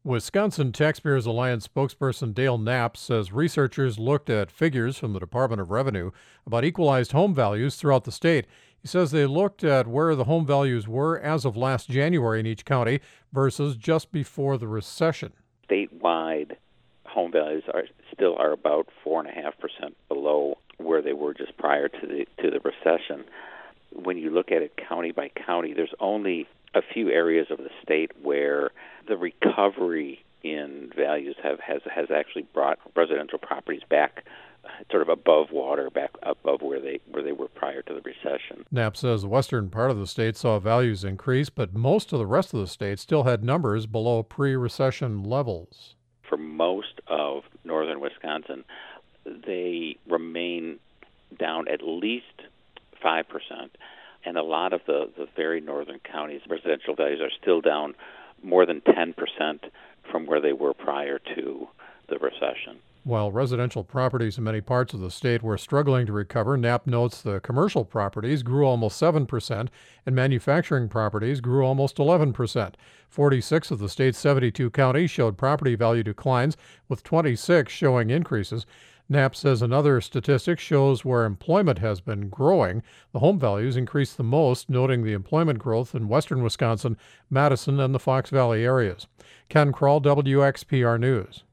Wisconsin Taxpayers Alliance spokesperson Dale Knapp says researchers looked at figures from the Department of Revenue about equalized home values throughout the state. He says they looked at where the home values were as of last January in each county versus just before the recession. Statewide home values are about 4.5% below where they were just prior to the recession. When you look at it county by county, there's only a few areas of the state where the recovery in values has actually brought residential properties back sort of above water, back above where they were prior to the recession. Knapp says the western part of the state saw values increase, but most of the rest of the state still had numbers below pre-recession levels. For most of northern Wisconsin, they remain down at least 5%. And a lot of the very northern counties, residential values are still down more than 10% from where they were prior to the recession. While residential properties in many parts of the state were struggling to recover, Knapp notes the commercial properties grew almost 7% and manufacturing properties grew almost 11%. 46 of the state's 72 counties showed property value declines, with 26 showing increases. Knapp says another statistic shows where employment has been growing. The home values increased the most, noting the employment growth in western Wisconsin, Madison, and the Fox Valley areas. Ken Kroll, WXPR News.